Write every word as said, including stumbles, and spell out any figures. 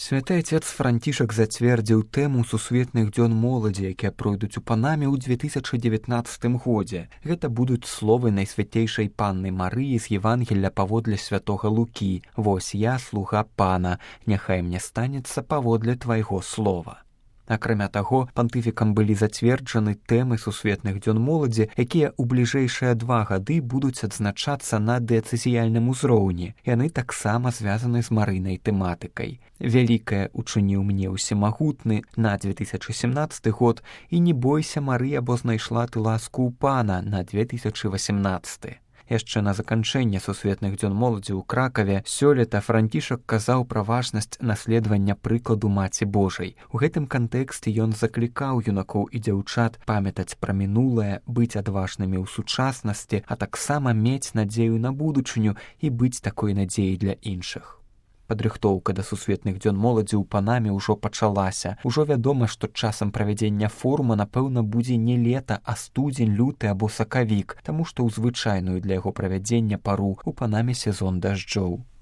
Святы Отец Францішак зацвердзіў тэму сусветных дзён моладзі, якія пройдуць у Панаме ў две тысячы дзевятнаццатым годзе. Гэта будуць словы Найсвятейшай Панны Марыі з Евангелля паводле святога Лукі. «Вось я, слуга Пана, няхай мне станецца паводле твайго слова». Акрамя таго, пантыфікам былі зацверджаны тэмы сусветных дзён моладзі, якія ў бліжэйшыя два гады будуць адзначацца на дыяцэзіяльным узроўні. Яны таксама звязаны з марыйнай тэматыкай. «Вялікае учыніў мне ўсемагутны» на две тысячы семнаццаты год і «Не бойся, Марыя, бо знайшла ты ласку ў Пана» на две тысячы васемнаццаты. Яшчэ на заканчэнне сусветных дзён моладзі ў Кракаве сёлета Францішак казаў пра важнасць наследавання прыкладу Маці Божай. У гэтым кантэксце ён заклікаў юнакоў і дзяўчат памятаць пра мінулае, быць адважнымі ў сучаснасці, а таксама мець надзею на будучыню і быць такой надзеяй для іншых. Падрыхтоўка да сусветных дзён моладзі ў Панаме ўжо пачалася. Ужо вядома, што часам правядзення форума, напэўна, будзе не лета, а студзень, люты або сакавік, таму што ў звычайную для яго правядзення пару ў Панаме сезон дажджоў.